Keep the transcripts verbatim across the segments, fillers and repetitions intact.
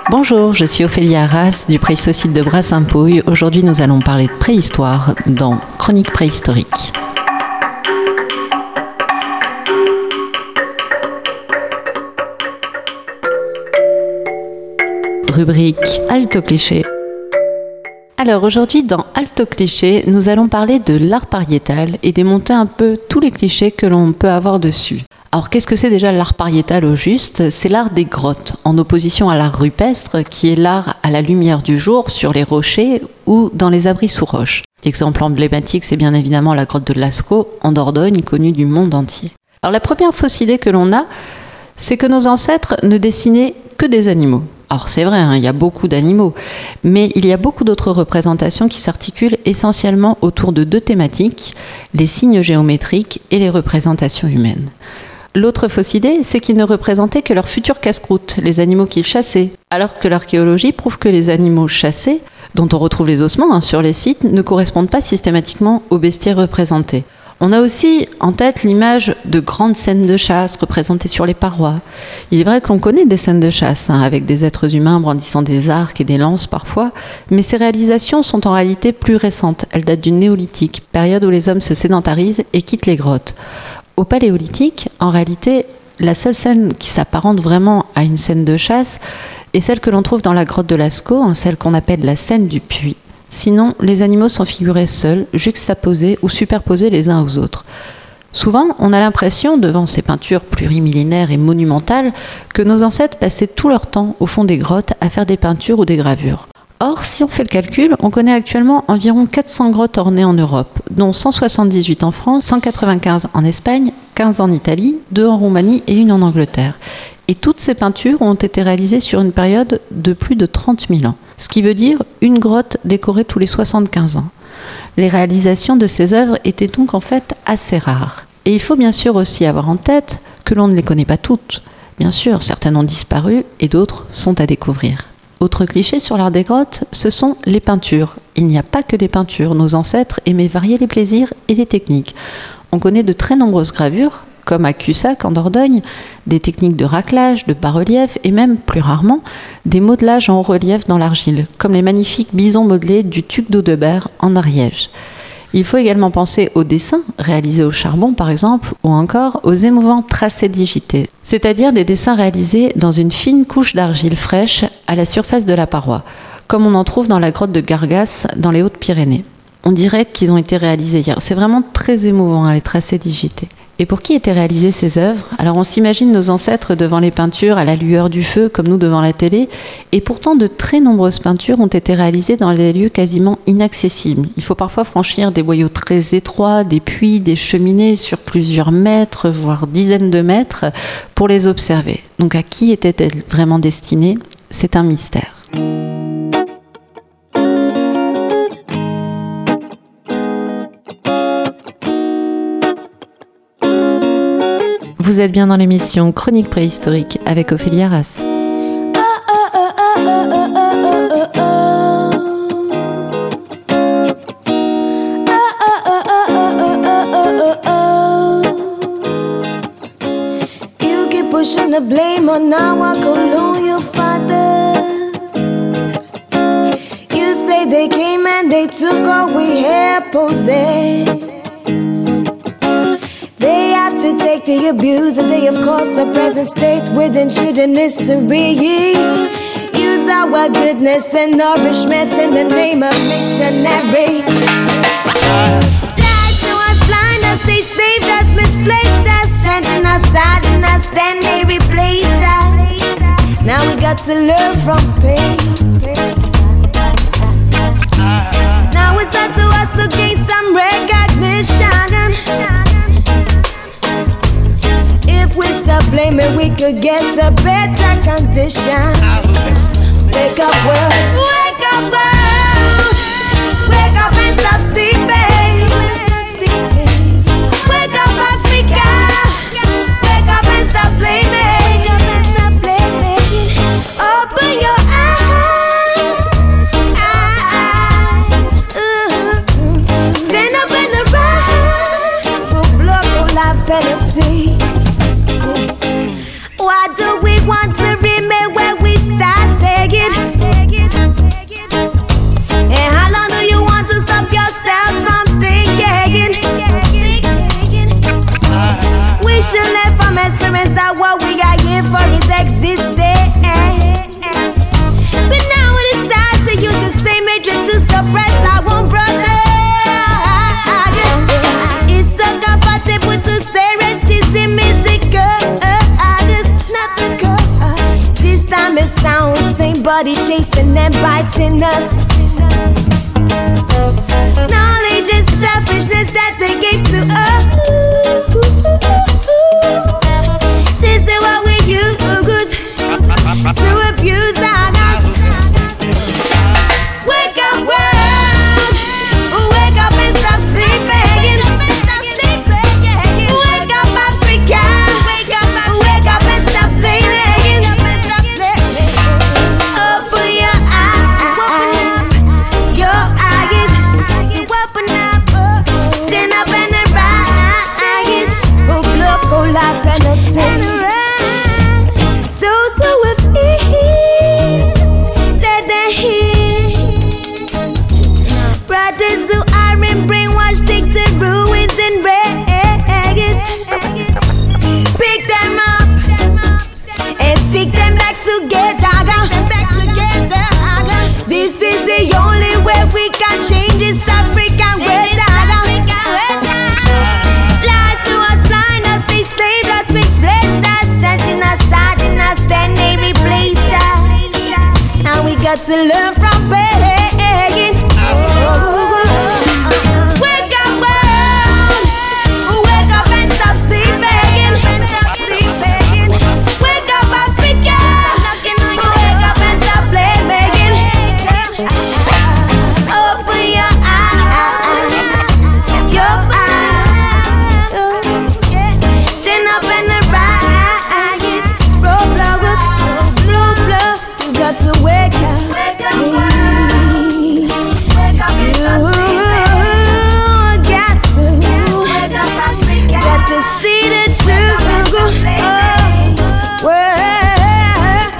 Bonjour, je suis Ophélie Arras du Préhistocide de Bras-Saint-Pouille. Aujourd'hui, nous allons parler de préhistoire dans Chronique préhistorique. Rubrique Alto Cliché. Alors aujourd'hui, dans Alto Cliché, nous allons parler de l'art pariétal et démonter un peu tous les clichés que l'on peut avoir dessus. Alors qu'est-ce que c'est déjà l'art pariétal au juste ? C'est l'art des grottes, en opposition à l'art rupestre, qui est l'art à la lumière du jour, sur les rochers ou dans les abris sous roches. L'exemple emblématique, c'est bien évidemment la grotte de Lascaux, en Dordogne, connue du monde entier. Alors la première fausse idée que l'on a, c'est que nos ancêtres ne dessinaient que des animaux. Alors c'est vrai, hein, il y a beaucoup d'animaux, mais il y a beaucoup d'autres représentations qui s'articulent essentiellement autour de deux thématiques, les signes géométriques et les représentations humaines. L'autre fausse idée, c'est qu'ils ne représentaient que leurs futurs casse-croûtes, les animaux qu'ils chassaient, alors que l'archéologie prouve que les animaux chassés, dont on retrouve les ossements hein, sur les sites, ne correspondent pas systématiquement aux bestiaires représentés. On a aussi en tête l'image de grandes scènes de chasse représentées sur les parois. Il est vrai que l'on connaît des scènes de chasse, hein, avec des êtres humains brandissant des arcs et des lances parfois, mais ces réalisations sont en réalité plus récentes. Elles datent du néolithique, période où les hommes se sédentarisent et quittent les grottes. Au paléolithique, en réalité, la seule scène qui s'apparente vraiment à une scène de chasse est celle que l'on trouve dans la grotte de Lascaux, hein, celle qu'on appelle la scène du puits. Sinon, les animaux sont figurés seuls, juxtaposés ou superposés les uns aux autres. Souvent, on a l'impression, devant ces peintures plurimillénaires et monumentales, que nos ancêtres passaient tout leur temps au fond des grottes à faire des peintures ou des gravures. Or, si on fait le calcul, on connaît actuellement environ quatre cents grottes ornées en Europe, dont cent soixante-dix-huit en France, cent quatre-vingt-quinze en Espagne, quinze en Italie, deux en Roumanie et une en Angleterre. Et toutes ces peintures ont été réalisées sur une période de plus de trente mille ans, ce qui veut dire une grotte décorée tous les soixante-quinze ans. Les réalisations de ces œuvres étaient donc en fait assez rares. Et il faut bien sûr aussi avoir en tête que l'on ne les connaît pas toutes. Bien sûr, certaines ont disparu et d'autres sont à découvrir. Autre cliché sur l'art des grottes, ce sont les peintures. Il n'y a pas que des peintures, nos ancêtres aimaient varier les plaisirs et les techniques. On connaît de très nombreuses gravures, comme à Cussac en Dordogne, des techniques de raclage, de bas-relief et même, plus rarement, des modelages en haut relief dans l'argile, comme les magnifiques bisons modelés du Tuc d'Audebert en Ariège. Il faut également penser aux dessins réalisés au charbon par exemple, ou encore aux émouvants tracés digités, c'est-à-dire des dessins réalisés dans une fine couche d'argile fraîche à la surface de la paroi, comme on en trouve dans la grotte de Gargas dans les Hautes-Pyrénées. On dirait qu'ils ont été réalisés hier. C'est vraiment très émouvant, hein, les tracés digités. Et pour qui étaient réalisées ces œuvres ? Alors on s'imagine nos ancêtres devant les peintures à la lueur du feu, comme nous devant la télé, et pourtant de très nombreuses peintures ont été réalisées dans des lieux quasiment inaccessibles. Il faut parfois franchir des boyaux très étroits, des puits, des cheminées sur plusieurs mètres, voire dizaines de mètres, pour les observer. Donc à qui étaient-elles vraiment destinées ? C'est un mystère. Vous êtes bien dans l'émission Chronique préhistorique avec Ophélie Arras. You keep pushing the blame on our colonial fathers. You say they came and they took all we had possessed. They have to take the abuse and they of course our present state with ancient history. Use our goodness and nourishment in the name of missionary. Lied to us, blind us, they saved us, misplaced us, strengthened us, saddened us, then they replaced us. Now we got to learn from pain. Now it's up to us to gain some recognition. If we stop blaming, we could get a better condition. Wake up world, wake up world, wake up and stop sleeping. Wake up Africa, wake up and stop blaming. Open your eyes, stand up and arise. We'll block all our penalty. Why do we want to remain where we started? everybody chasing and biting us. Knowledge is selfishness that they give to us. This is what we use to abuse our us. Wake up world, wake up and stop sleeping. Wake up Africa, wake up, wake up and stop sleeping. Open your eyes, your eyes, open up, stand up and rise. Oh, block, oh, la penalty. Those who have ears, let them hear. Brothers who are in brainwashed, take to ruins and rags. Pick them up and stick them back together. This is the only way we can change this African world. Lie to us, blind us, they slaved us, misplaced us, chanting us, starting us, then they replaced us. Now we got to learn from begging. Wake up world, wake up and stop sleeping. Wake up Africa, wake up and stop playing begging. Open your eyes, your eyes. Stand up and rise. Roadblock, roadblock. You got to wake up. Please. You got to. Got to see the truth. Oh, world.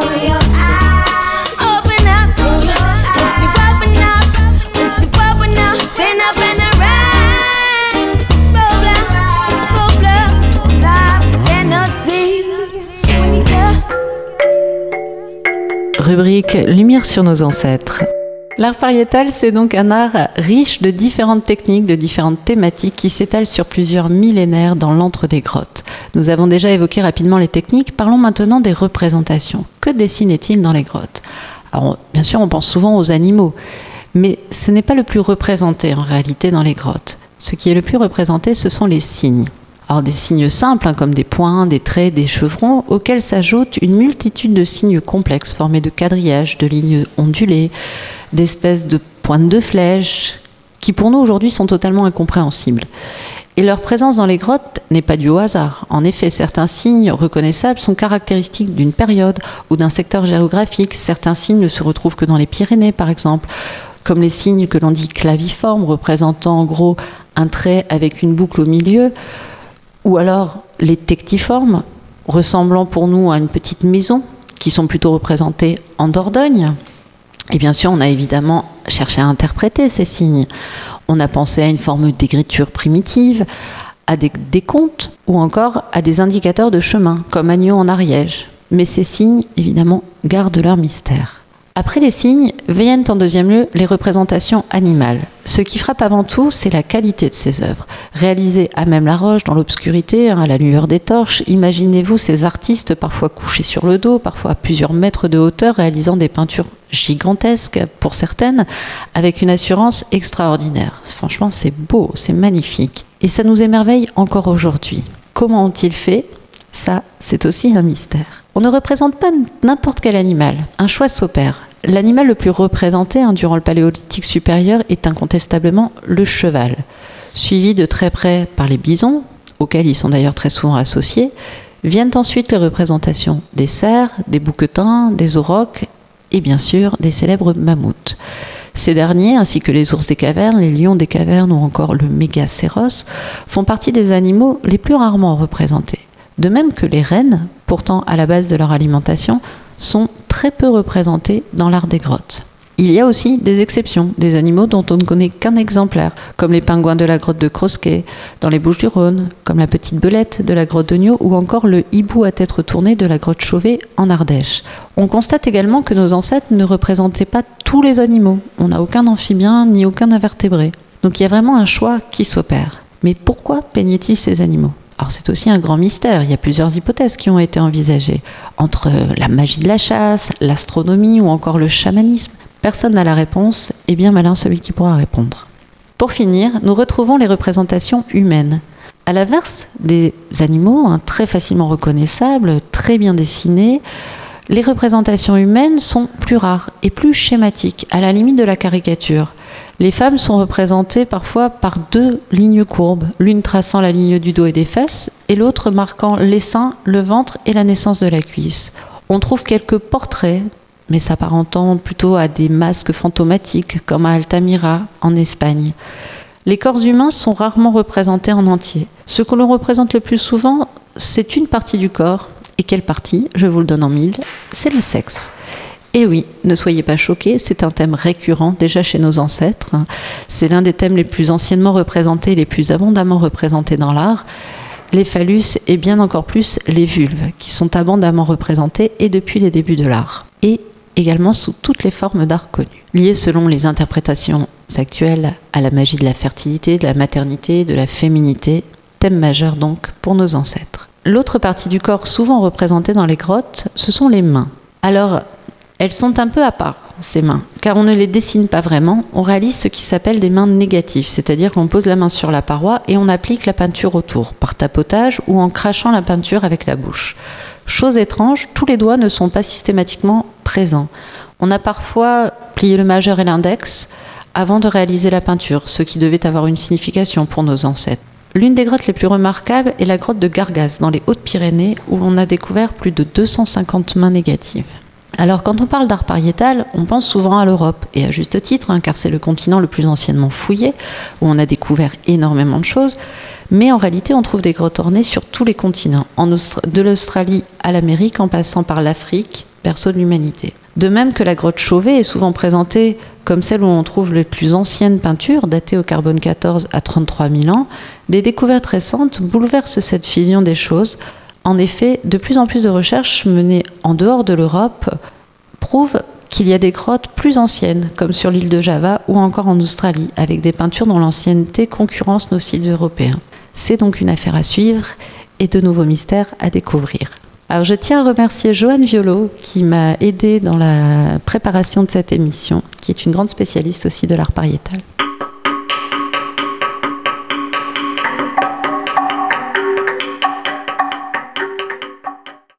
Open up. Once you open up, once you open up, stand up and rise. Roadblock, roadblock, life cannot see. Rubrique Lumière sur nos ancêtres. L'art pariétal, c'est donc un art riche de différentes techniques, de différentes thématiques qui s'étalent sur plusieurs millénaires dans l'antre des grottes. Nous avons déjà évoqué rapidement les techniques, parlons maintenant des représentations. Que dessinait-il dans les grottes ? Alors, bien sûr, on pense souvent aux animaux, mais ce n'est pas le plus représenté en réalité dans les grottes. Ce qui est le plus représenté, ce sont les signes. Alors des signes simples, hein, comme des points, des traits, des chevrons, auxquels s'ajoute une multitude de signes complexes formés de quadrillages, de lignes ondulées, d'espèces de pointes de flèches, qui pour nous aujourd'hui sont totalement incompréhensibles. Et leur présence dans les grottes n'est pas due au hasard. En effet, certains signes reconnaissables sont caractéristiques d'une période ou d'un secteur géographique. Certains signes ne se retrouvent que dans les Pyrénées, par exemple, comme les signes que l'on dit claviformes, représentant en gros un trait avec une boucle au milieu, ou alors les tectiformes, ressemblant pour nous à une petite maison, qui sont plutôt représentés en Dordogne. Et bien sûr, on a évidemment cherché à interpréter ces signes. On a pensé à une forme d'écriture primitive, à des décomptes, ou encore à des indicateurs de chemin, comme agneau en Ariège. Mais ces signes, évidemment, gardent leur mystère. Après les signes, viennent en deuxième lieu les représentations animales. Ce qui frappe avant tout, c'est la qualité de ces œuvres. Réalisées à même la roche, dans l'obscurité, à la lueur des torches, imaginez-vous ces artistes parfois couchés sur le dos, parfois à plusieurs mètres de hauteur, réalisant des peintures gigantesques pour certaines, avec une assurance extraordinaire. Franchement, c'est beau, c'est magnifique. Et ça nous émerveille encore aujourd'hui. Comment ont-ils fait ? Ça, c'est aussi un mystère. On ne représente pas n'importe quel animal. Un choix s'opère. L'animal le plus représenté hein, durant le Paléolithique supérieur est incontestablement le cheval, suivi de très près par les bisons, auxquels ils sont d'ailleurs très souvent associés. Viennent ensuite les représentations des cerfs, des bouquetins, des aurochs et bien sûr des célèbres mammouths. Ces derniers, ainsi que les ours des cavernes, les lions des cavernes ou encore le mégacéros, font partie des animaux les plus rarement représentés. De même que les rennes, pourtant à la base de leur alimentation, sont très peu représentés dans l'art des grottes. Il y a aussi des exceptions, des animaux dont on ne connaît qu'un exemplaire, comme les pingouins de la grotte de Crosquet, dans les Bouches-du-Rhône, comme la petite belette de la grotte de Niaux, ou encore le hibou à tête retournée de la grotte Chauvet en Ardèche. On constate également que nos ancêtres ne représentaient pas tous les animaux. On n'a aucun amphibien ni aucun invertébré. Donc il y a vraiment un choix qui s'opère. Mais pourquoi peignaient-ils ces animaux ? Alors c'est aussi un grand mystère, il y a plusieurs hypothèses qui ont été envisagées. Entre la magie de la chasse, l'astronomie ou encore le chamanisme, personne n'a la réponse, et bien malin celui qui pourra répondre. Pour finir, nous retrouvons les représentations humaines. À l'inverse des animaux, hein, très facilement reconnaissables, très bien dessinés, les représentations humaines sont plus rares et plus schématiques, à la limite de la caricature. Les femmes sont représentées parfois par deux lignes courbes, l'une traçant la ligne du dos et des fesses, et l'autre marquant les seins, le ventre et la naissance de la cuisse. On trouve quelques portraits, mais s'apparentant plutôt à des masques fantomatiques, comme à Altamira, en Espagne. Les corps humains sont rarement représentés en entier. Ce que l'on représente le plus souvent, c'est une partie du corps. Et quelle partie? Je vous le donne en mille, c'est le sexe. Et oui, ne soyez pas choqués, c'est un thème récurrent déjà chez nos ancêtres. C'est l'un des thèmes les plus anciennement représentés, les plus abondamment représentés dans l'art. Les phallus et bien encore plus les vulves, qui sont abondamment représentés et depuis les débuts de l'art. Et également sous toutes les formes d'art connues, liées selon les interprétations actuelles à la magie de la fertilité, de la maternité, de la féminité, thème majeur donc pour nos ancêtres. L'autre partie du corps souvent représentée dans les grottes, ce sont les mains. Alors, elles sont un peu à part, ces mains, car on ne les dessine pas vraiment, on réalise ce qui s'appelle des mains négatives, c'est-à-dire qu'on pose la main sur la paroi et on applique la peinture autour, par tapotage ou en crachant la peinture avec la bouche. Chose étrange, tous les doigts ne sont pas systématiquement présents. On a parfois plié le majeur et l'index avant de réaliser la peinture, ce qui devait avoir une signification pour nos ancêtres. L'une des grottes les plus remarquables est la grotte de Gargas, dans les Hautes-Pyrénées, où on a découvert plus de deux cent cinquante mains négatives. Alors, quand on parle d'art pariétal, on pense souvent à l'Europe, et à juste titre, hein, car c'est le continent le plus anciennement fouillé, où on a découvert énormément de choses, mais en réalité, on trouve des grottes ornées sur tous les continents, en Austra- de l'Australie à l'Amérique, en passant par l'Afrique, berceau de l'humanité. De même que la grotte Chauvet est souvent présentée comme celle où on trouve les plus anciennes peintures, datées au carbone quatorze à trente-trois mille ans, des découvertes récentes bouleversent cette vision des choses. En effet, de plus en plus de recherches menées en dehors de l'Europe prouvent qu'il y a des grottes plus anciennes, comme sur l'île de Java ou encore en Australie, avec des peintures dont l'ancienneté concurrence nos sites européens. C'est donc une affaire à suivre et de nouveaux mystères à découvrir. Alors je tiens à remercier Joanne Violo qui m'a aidée dans la préparation de cette émission, qui est une grande spécialiste aussi de l'art pariétal.